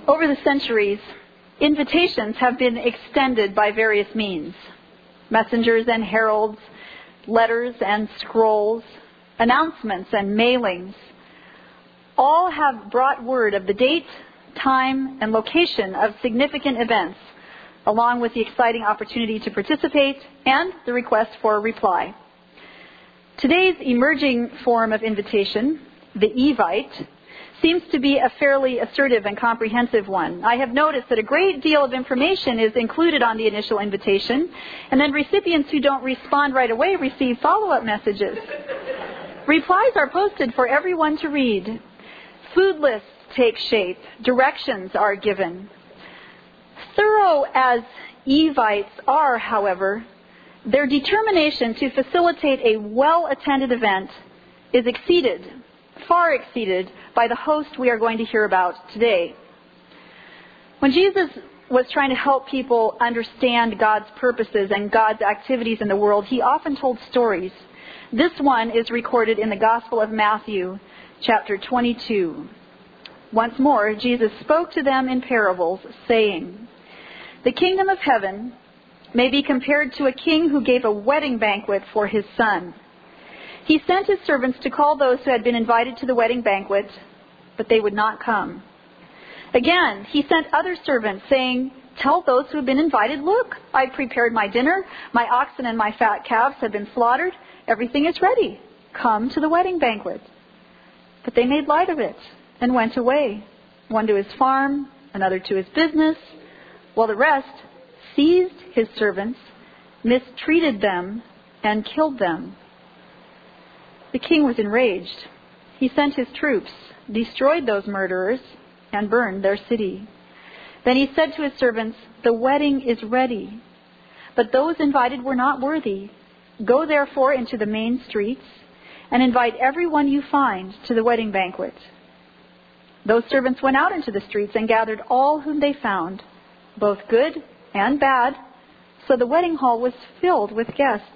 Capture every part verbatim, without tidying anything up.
Over the centuries, invitations have been extended by various means. Messengers and heralds, letters and scrolls, announcements and mailings, all have brought word of the date, time, and location of significant events, along with the exciting opportunity to participate and the request for a reply. Today's emerging form of invitation, the Evite, seems to be a fairly assertive and comprehensive one. I have noticed that a great deal of information is included on the initial invitation, and then recipients who don't respond right away receive follow-up messages. Replies are posted for everyone to read. Food lists take shape. Directions are given. Thorough as Evites are, however, their determination to facilitate a well-attended event is exceeded, far exceeded, by the host we are going to hear about today. When Jesus was trying to help people understand God's purposes and God's activities in the world, he often told stories. This one is recorded in the Gospel of Matthew, chapter twenty-two. Once more, Jesus spoke to them in parables, saying, "The kingdom of heaven may be compared to a king who gave a wedding banquet for his son. He sent his servants to call those who had been invited to the wedding banquet, but they would not come. Again, he sent other servants, saying, 'Tell those who have been invited, look, I've prepared my dinner, my oxen and my fat calves have been slaughtered, everything is ready. Come to the wedding banquet.' But they made light of it and went away, one to his farm, another to his business, while the rest seized his servants, mistreated them, and killed them. The king was enraged. He sent his troops, destroyed those murderers, and burned their city. Then he said to his servants, 'The wedding is ready, but those invited were not worthy. Go therefore into the main streets and invite everyone you find to the wedding banquet.' Those servants went out into the streets and gathered all whom they found, both good and bad, so the wedding hall was filled with guests.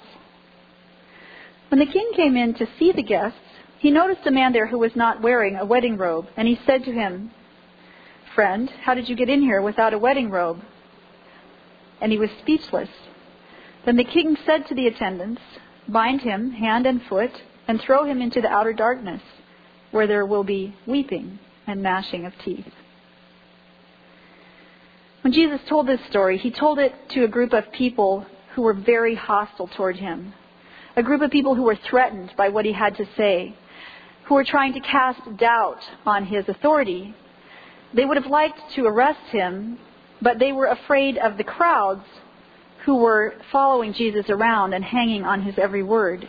When the king came in to see the guests, he noticed a man there who was not wearing a wedding robe, and he said to him, 'Friend, how did you get in here without a wedding robe?' And he was speechless. Then the king said to the attendants, 'Bind him hand and foot and throw him into the outer darkness, where there will be weeping and gnashing of teeth.'" When Jesus told this story, he told it to a group of people who were very hostile toward him, a group of people who were threatened by what he had to say, who were trying to cast doubt on his authority. They would have liked to arrest him, but they were afraid of the crowds who were following Jesus around and hanging on his every word.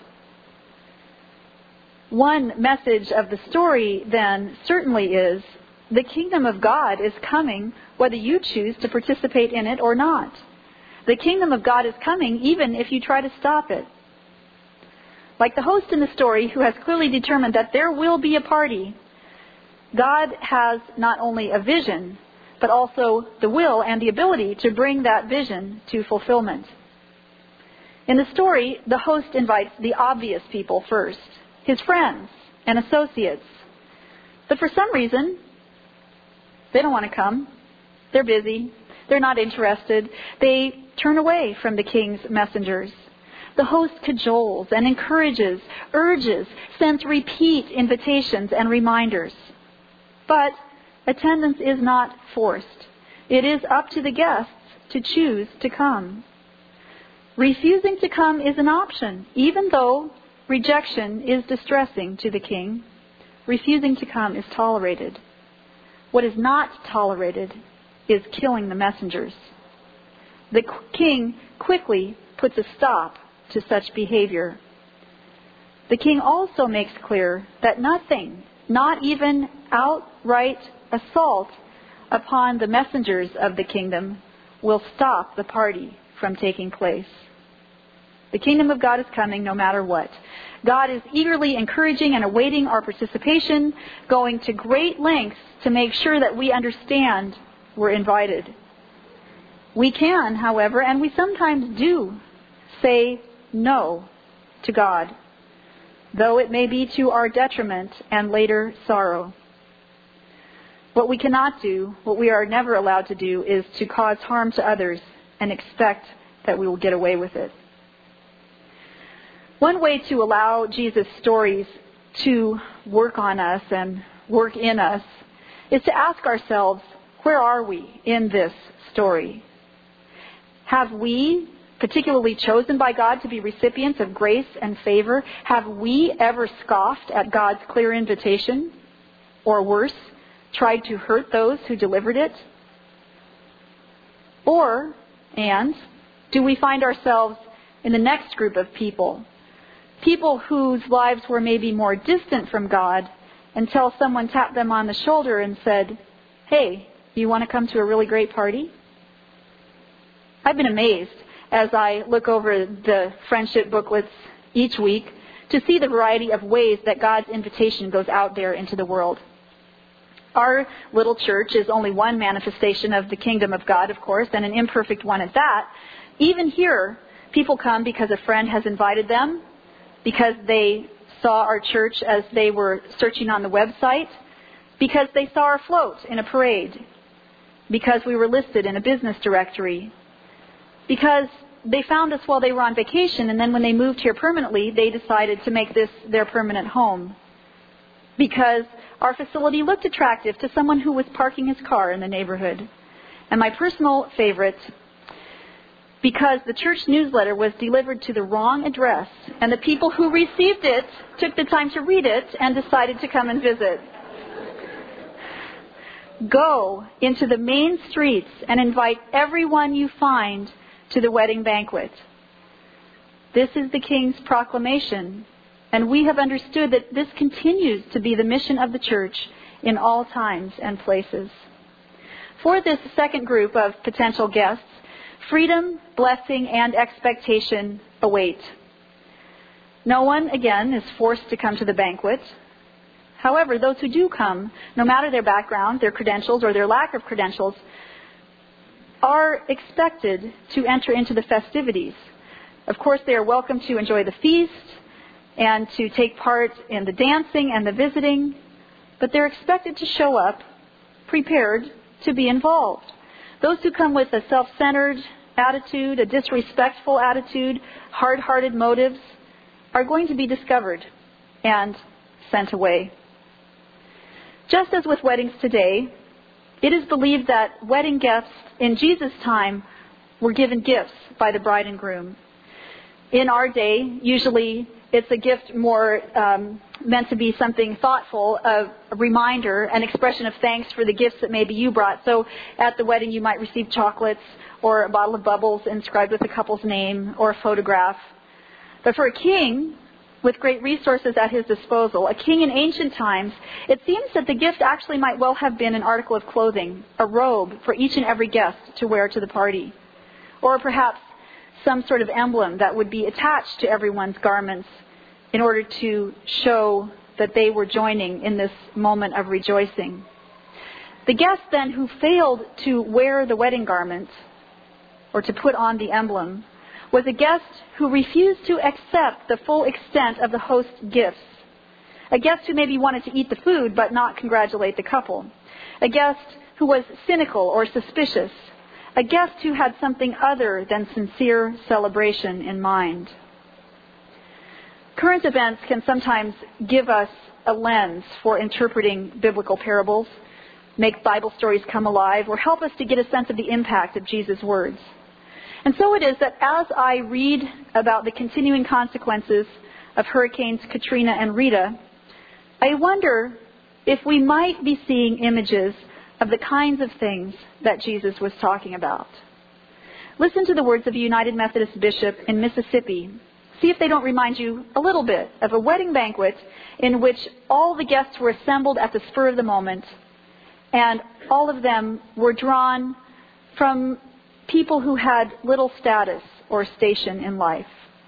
One message of the story, then, certainly is, the kingdom of God is coming whether you choose to participate in it or not. The kingdom of God is coming even if you try to stop it. Like the host in the story who has clearly determined that there will be a party, God has not only a vision, but also the will and the ability to bring that vision to fulfillment. In the story, the host invites the obvious people first, his friends and associates. But for some reason, they don't want to come. They're busy. They're not interested. They turn away from the king's messengers. The host cajoles and encourages, urges, sends repeat invitations and reminders. But attendance is not forced. It is up to the guests to choose to come. Refusing to come is an option, even though rejection is distressing to the king. Refusing to come is tolerated. What is not tolerated is killing the messengers. The king quickly puts a stop to such behavior. The king also makes clear that nothing, not even outright assault upon the messengers of the kingdom, will stop the party from taking place. The kingdom of God is coming no matter what. God is eagerly encouraging and awaiting our participation, going to great lengths to make sure that we understand we're invited. We can, however, and we sometimes do, say no to God, though it may be to our detriment and later sorrow. What we cannot do, what we are never allowed to do, is to cause harm to others and expect that we will get away with it. One way to allow Jesus' stories to work on us and work in us is to ask ourselves, where are we in this story? Have we, particularly chosen by God to be recipients of grace and favor, have we ever scoffed at God's clear invitation? Or worse, tried to hurt those who delivered it? Or, and, do we find ourselves in the next group of people? People whose lives were maybe more distant from God until someone tapped them on the shoulder and said, hey, you want to come to a really great party? I've been amazed as I look over the friendship booklets each week to see the variety of ways that God's invitation goes out there into the world. Our little church is only one manifestation of the kingdom of God, of course, and an imperfect one at that. Even here, people come because a friend has invited them, because they saw our church as they were searching on the website, because they saw our float in a parade, because we were listed in a business directory, because they found us while they were on vacation, and then when they moved here permanently, they decided to make this their permanent home, because our facility looked attractive to someone who was parking his car in the neighborhood. And my personal favorite, because the church newsletter was delivered to the wrong address, and the people who received it took the time to read it and decided to come and visit. Go into the main streets and invite everyone you find to the wedding banquet. This is the King's proclamation, and we have understood that this continues to be the mission of the church in all times and places. For this second group of potential guests, freedom, blessing, and expectation await. No one, again, is forced to come to the banquet. However, those who do come, no matter their background, their credentials, or their lack of credentials, are expected to enter into the festivities. Of course, they are welcome to enjoy the feast and to take part in the dancing and the visiting, but they're expected to show up prepared to be involved. Those who come with a self-centered attitude, a disrespectful attitude, hard-hearted motives, are going to be discovered and sent away. Just as with weddings today, it is believed that wedding guests in Jesus' time were given gifts by the bride and groom. In our day, usually it's a gift more um, meant to be something thoughtful, a, a reminder, an expression of thanks for the gifts that maybe you brought. So at the wedding you might receive chocolates or a bottle of bubbles inscribed with the couple's name or a photograph. But for a king with great resources at his disposal, a king in ancient times, it seems that the gift actually might well have been an article of clothing, a robe for each and every guest to wear to the party. Or perhaps some sort of emblem that would be attached to everyone's garments in order to show that they were joining in this moment of rejoicing. The guest then who failed to wear the wedding garment or to put on the emblem was a guest who refused to accept the full extent of the host's gifts. A guest who maybe wanted to eat the food but not congratulate the couple. A guest who was cynical or suspicious. A guest who had something other than sincere celebration in mind. Current events can sometimes give us a lens for interpreting biblical parables, make Bible stories come alive, or help us to get a sense of the impact of Jesus' words. And so it is that as I read about the continuing consequences of Hurricanes Katrina and Rita, I wonder if we might be seeing images of the kinds of things that Jesus was talking about. Listen to the words of a United Methodist bishop in Mississippi. See if they don't remind you a little bit of a wedding banquet in which all the guests were assembled at the spur of the moment, and all of them were drawn from people who had little status or station in life.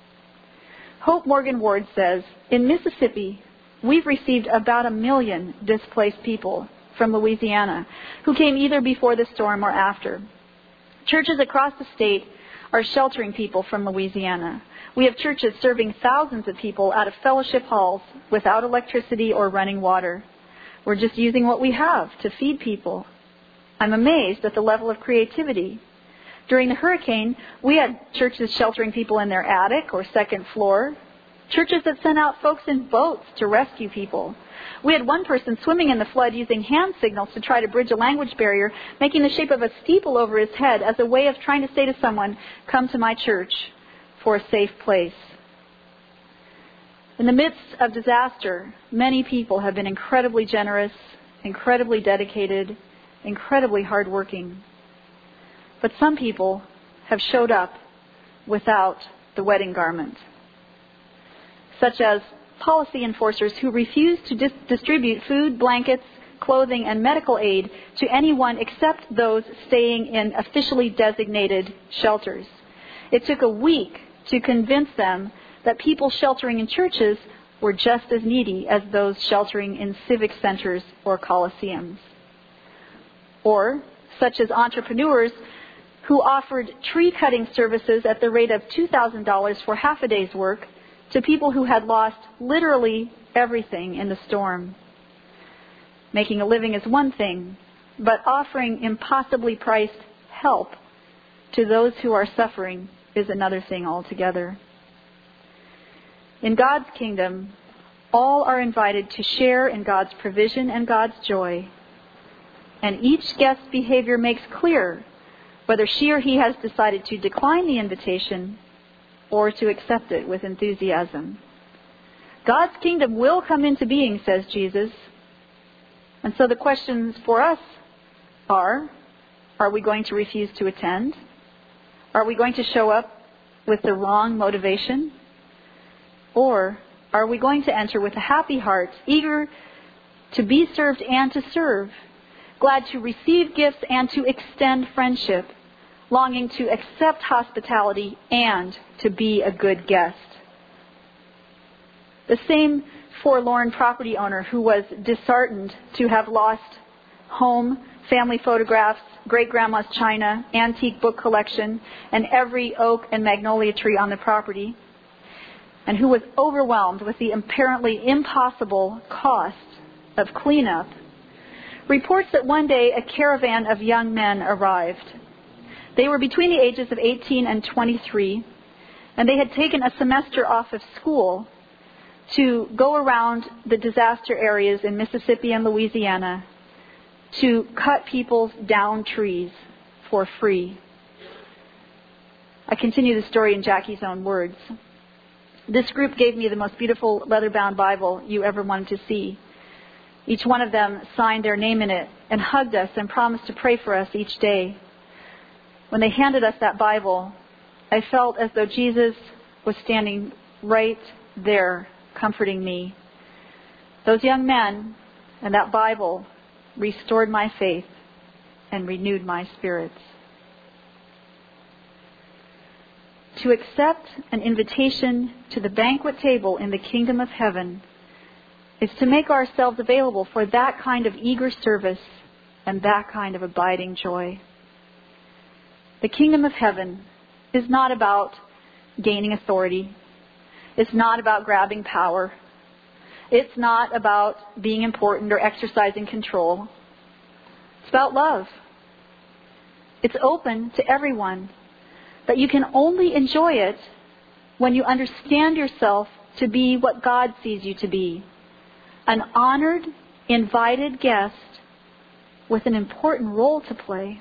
Hope Morgan Ward says, in Mississippi, we've received about a million displaced people from Louisiana who came either before the storm or after. Churches across the state are sheltering people from Louisiana. We have churches serving thousands of people out of fellowship halls without electricity or running water. We're just using what we have to feed people. I'm amazed at the level of creativity. During the hurricane, we had churches sheltering people in their attic or second floor. Churches that sent out folks in boats to rescue people. We had one person swimming in the flood using hand signals to try to bridge a language barrier, making the shape of a steeple over his head as a way of trying to say to someone, "Come to my church for a safe place." In the midst of disaster, many people have been incredibly generous, incredibly dedicated, incredibly hardworking. But some people have showed up without the wedding garment, such as policy enforcers who refuse to dis- distribute food, blankets, clothing, and medical aid to anyone except those staying in officially designated shelters. It took a week to convince them that people sheltering in churches were just as needy as those sheltering in civic centers or coliseums. Or, such as entrepreneurs who offered tree cutting services at the rate of two thousand dollars for half a day's work to people who had lost literally everything in the storm. Making a living is one thing, but offering impossibly priced help to those who are suffering is another thing altogether. In God's kingdom, all are invited to share in God's provision and God's joy. And each guest's behavior makes clear whether she or he has decided to decline the invitation or to accept it with enthusiasm. God's kingdom will come into being, says Jesus. And so the questions for us are, are we going to refuse to attend? Are we going to show up with the wrong motivation? Or are we going to enter with a happy heart, eager to be served and to serve, glad to receive gifts and to extend friendship, longing to accept hospitality and to be a good guest? The same forlorn property owner who was disheartened to have lost home, family photographs, great-grandma's china, antique book collection, and every oak and magnolia tree on the property, and who was overwhelmed with the apparently impossible cost of cleanup, reports that one day a caravan of young men arrived. They were between the ages of eighteen and twenty-three, and they had taken a semester off of school to go around the disaster areas in Mississippi and Louisiana to cut people's downed trees for free. I continue the story in Jackie's own words. This group gave me the most beautiful leather-bound Bible you ever wanted to see. Each one of them signed their name in it and hugged us and promised to pray for us each day. When they handed us that Bible, I felt as though Jesus was standing right there, comforting me. Those young men and that Bible restored my faith and renewed my spirits. To accept an invitation to the banquet table in the kingdom of heaven is to make ourselves available for that kind of eager service and that kind of abiding joy. The kingdom of heaven is not about gaining authority. It's not about grabbing power. It's not about being important or exercising control. It's about love. It's open to everyone. But you can only enjoy it when you understand yourself to be what God sees you to be. An honored, invited guest with an important role to play.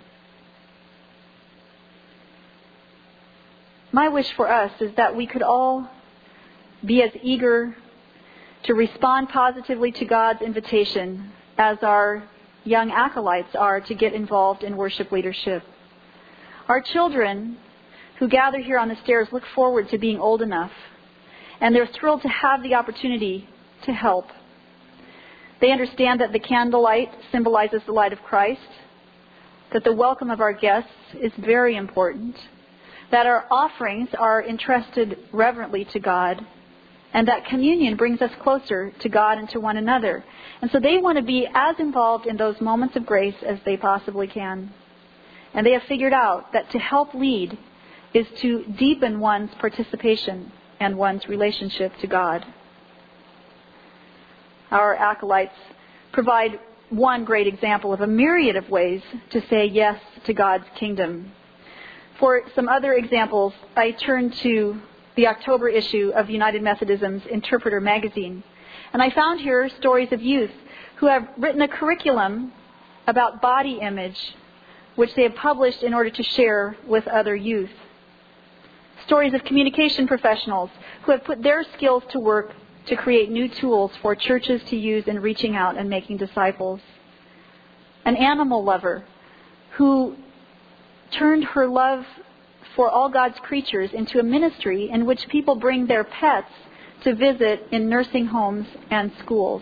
My wish for us is that we could all be as eager to respond positively to God's invitation as our young acolytes are to get involved in worship leadership. Our children who gather here on the stairs look forward to being old enough, and they're thrilled to have the opportunity to help. They understand that the candlelight symbolizes the light of Christ, that the welcome of our guests is very important, that our offerings are entrusted reverently to God, and that communion brings us closer to God and to one another. And so they want to be as involved in those moments of grace as they possibly can. And they have figured out that to help lead is to deepen one's participation and one's relationship to God. Our acolytes provide one great example of a myriad of ways to say yes to God's kingdom. For some other examples, I turn to the October issue of United Methodism's Interpreter magazine. And I found here stories of youth who have written a curriculum about body image, which they have published in order to share with other youth. Stories of communication professionals who have put their skills to work to create new tools for churches to use in reaching out and making disciples. An animal lover who turned her love for all God's creatures into a ministry in which people bring their pets to visit in nursing homes and schools.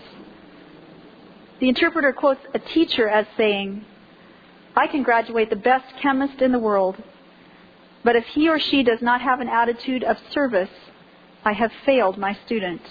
The interpreter quotes a teacher as saying, "I can graduate the best chemist in the world, but if he or she does not have an attitude of service, I have failed my student."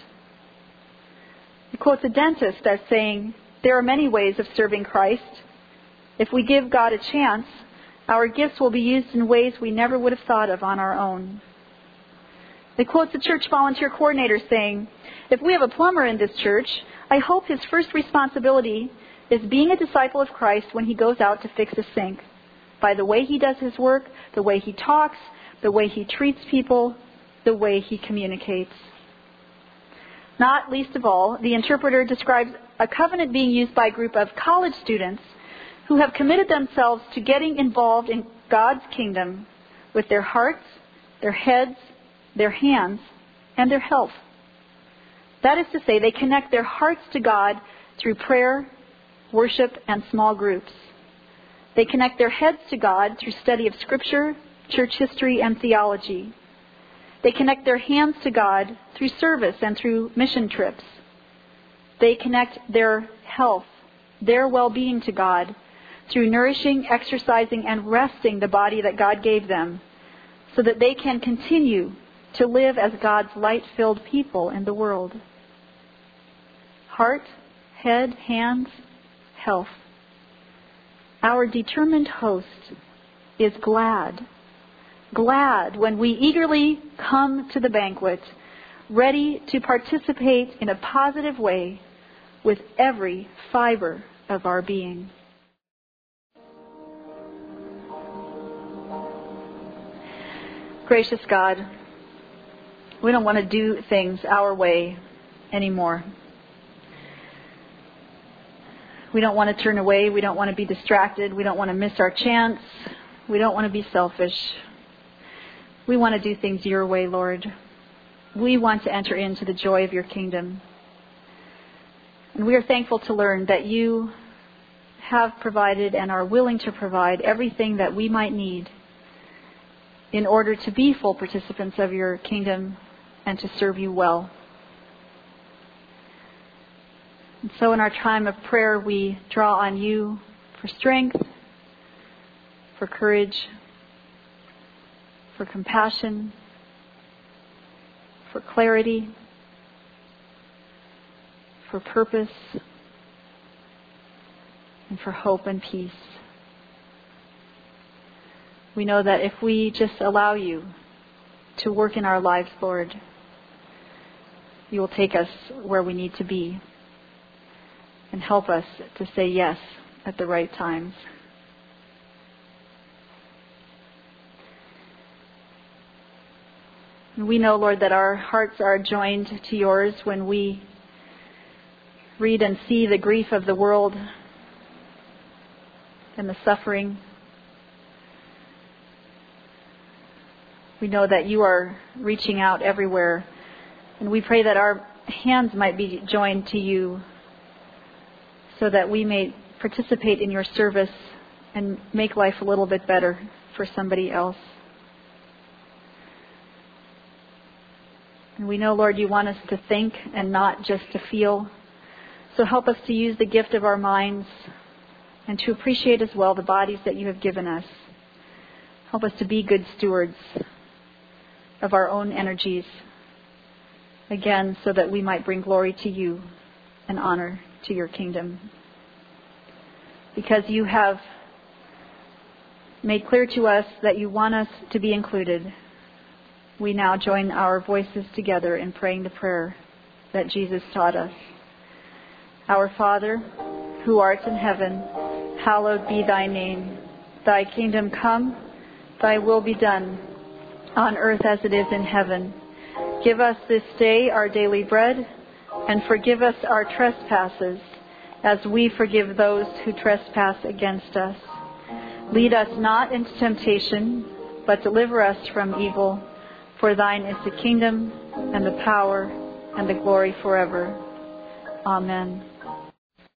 He quotes a dentist as saying, "There are many ways of serving Christ. If we give God a chance, our gifts will be used in ways we never would have thought of on our own." He quotes a church volunteer coordinator saying, "If we have a plumber in this church, I hope his first responsibility is being a disciple of Christ when he goes out to fix a sink, by the way he does his work, the way he talks, the way he treats people, the way he communicates." Not least of all, the interpreter describes a covenant being used by a group of college students who have committed themselves to getting involved in God's kingdom with their hearts, their heads, their hands, and their health. That is to say, they connect their hearts to God through prayer, worship, and small groups. They connect their heads to God through study of Scripture, church history, and theology. They connect their hands to God through service and through mission trips. They connect their health, their well-being to God through nourishing, exercising, and resting the body that God gave them so that they can continue to live as God's light-filled people in the world. Heart, head, hands, health. Our determined host is glad, glad when we eagerly come to the banquet, ready to participate in a positive way with every fiber of our being. Gracious God, we don't want to do things our way anymore. We don't want to turn away. We don't want to be distracted. We don't want to miss our chance. We don't want to be selfish. We want to do things your way, Lord. We want to enter into the joy of your kingdom. And we are thankful to learn that you have provided and are willing to provide everything that we might need in order to be full participants of your kingdom and to serve you well. And so in our time of prayer, we draw on you for strength, for courage, for compassion, for clarity, for purpose, and for hope and peace. We know that if we just allow you to work in our lives, Lord, you will take us where we need to be and help us to say yes at the right times. And we know, Lord, that our hearts are joined to yours when we read and see the grief of the world and the suffering. We know that you are reaching out everywhere. And we pray that our hands might be joined to you so that we may participate in your service and make life a little bit better for somebody else. And we know, Lord, you want us to think and not just to feel. So help us to use the gift of our minds and to appreciate as well the bodies that you have given us. Help us to be good stewards of our own energies, again, so that we might bring glory to you and honor to your kingdom. Because you have made clear to us that you want us to be included, we now join our voices together in praying the prayer that Jesus taught us. Our Father, who art in heaven, hallowed be thy name. Thy kingdom come, thy will be done, on earth as it is in heaven. Give us this day our daily bread, and forgive us our trespasses, as we forgive those who trespass against us. Lead us not into temptation, but deliver us from evil. For thine is the kingdom, and the power, and the glory forever. Amen.